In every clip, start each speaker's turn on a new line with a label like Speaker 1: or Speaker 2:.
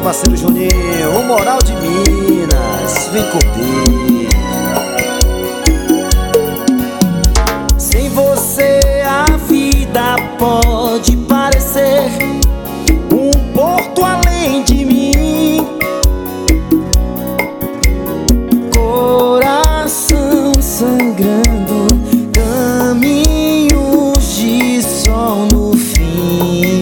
Speaker 1: parceiro Juninho, o Moral de Minas, vem curtir. Sem você a vida pode parecer um porto além de mim. Coração sangrando, caminhos de sol no fim.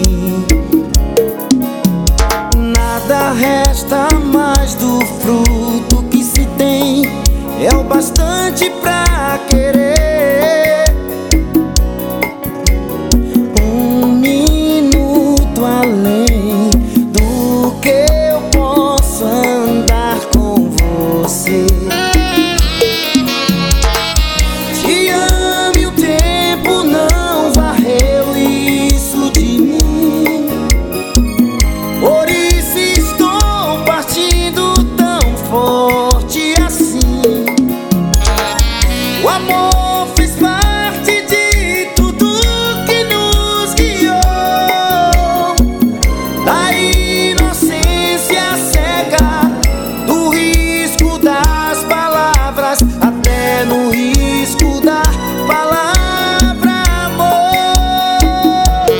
Speaker 1: Nada resta mais do fruto que se tem, é o bastante pra querer. Um minuto além do que eu posso andar com você. Te amo e o tempo não varreu isso de mim. Por isso estou partindo tão forte assim. O amor fez parte de tudo que nos guiou, da inocência cega, do risco das palavras, até no risco da palavra amor.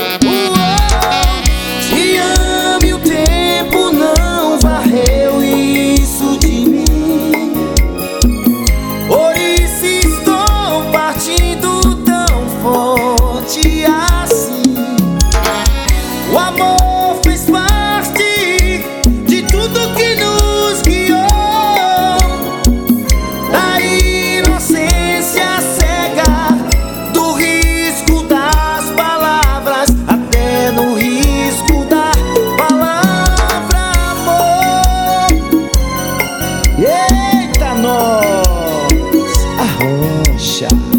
Speaker 1: Te amo e o tempo não varreu isso de mim. Por isso estou partindo tão forte assim. O amor fez parte de tudo que nos guiou, da inocência cega, do risco das palavras, até no risco da palavra amor. Eita, nós, Arrocha.